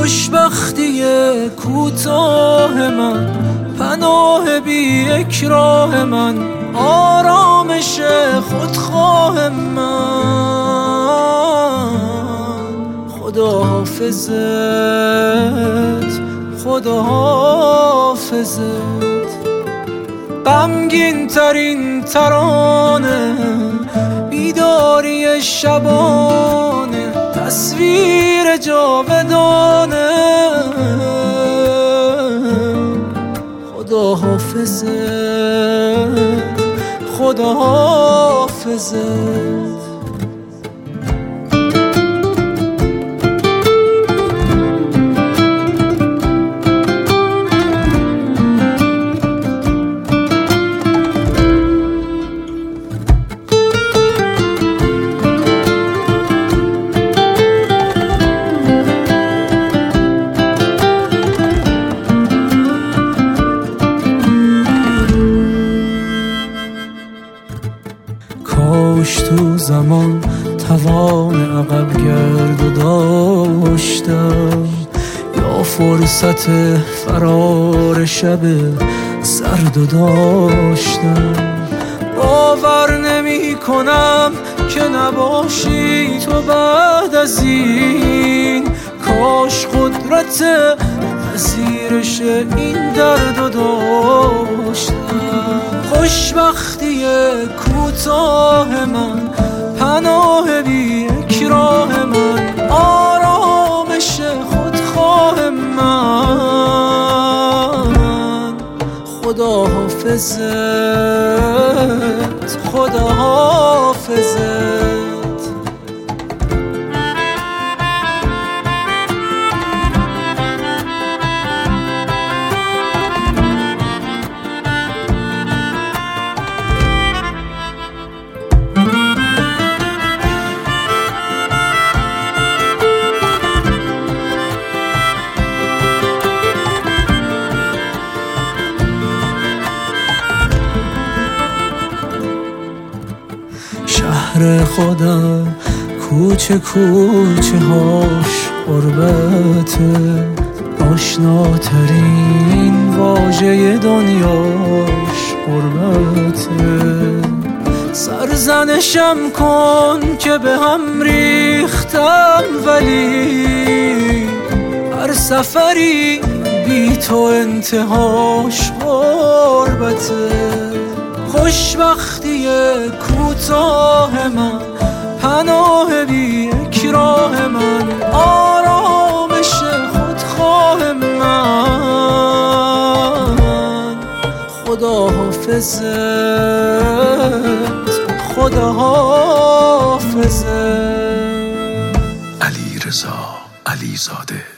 خوشبختی کوتاه من، پناه بی اکراه من، آرامش خودخواه من. خدا حافظت، خدا حافظت. غمگین ترین ترانه، بیداری شبانه، تصویر جاودانه. خدا حافظت، خدا حافظت. کاش تو زمان توان عقب گرد داشتم، یا فرصت فرار شب سرد داشتم. باور نمی کنم که نباشی تو بعد از این، کاش قدرت پذیرش این درد داشتم. خوشبختی کوتاه من، پناه بی اکراه من، آرامش خودخواه من. خدا حافظت، خدا حافظت. شهر خودم کوچه کوچه هاش غربته، آشناترین واژه دنیاش غربته. سرزنشم کن که به هم ریختم، ولی هر سفری بی تو انتهاش غربته. خوشبختی کوتاه من، پناه بی اکراه من، آرامش خودخواه من. خدا حافظت، خدا حافظت. علیرضا علیزاده.